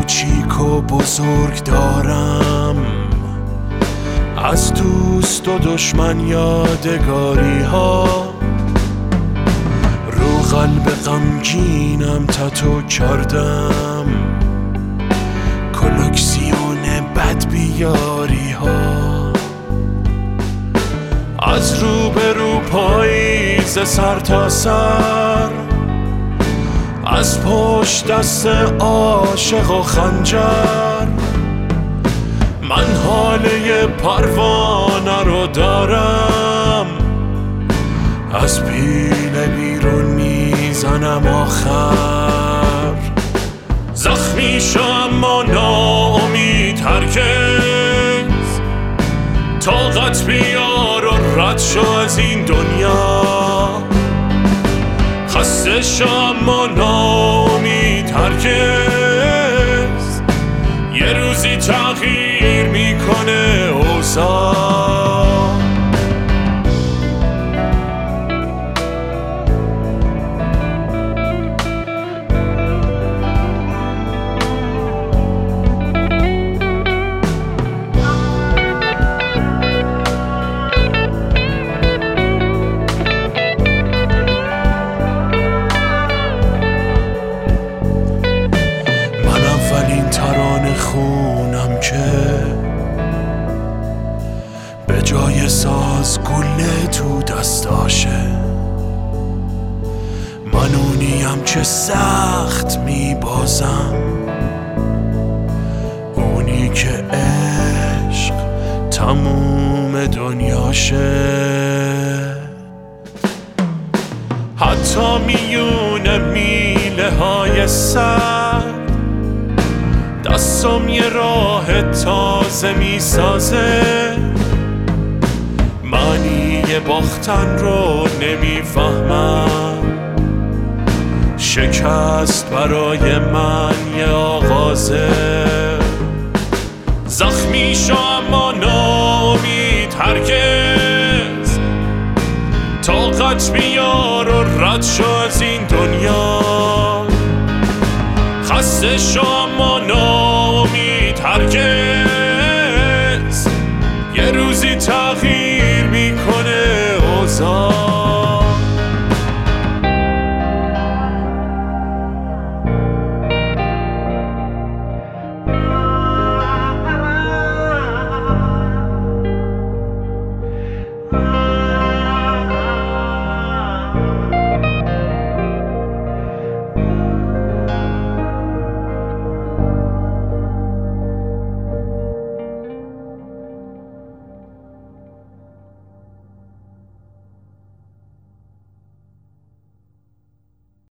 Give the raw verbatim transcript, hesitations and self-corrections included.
کوچیک و بزرگ دارم، از دوست و دشمن یادگاری ها. رو قلب غمگینم تتو کردم، کلکسیون بد بیاری ها. از رو به رو پاییز سر تا سر، از پشت دست عاشق و خنجر. من حاله پروانه رو دارم، از پیله بیرون میزنم آخر. زخمی شم اما ناامید هرگز، طاقت بیار و رد شو از این دنیا. خسته شم اما ناامید هرگز، یه روزی تغییر میکنه اوضاع. خونم که به جای ساز گله تو دستاشه. من اونیم که سخت میبازم، اونی که عشق تموم دنیاشه. حتی میونه میله های سر، دستم یه راه تازه میسازه. معنی باختن رو نمیفهمم، شکست برای من یه آغازه. زخمی شم اما ناامید هرگز، طاقت بیار و رد شو از این دنیا. خسته شم اما ناامید هرگز،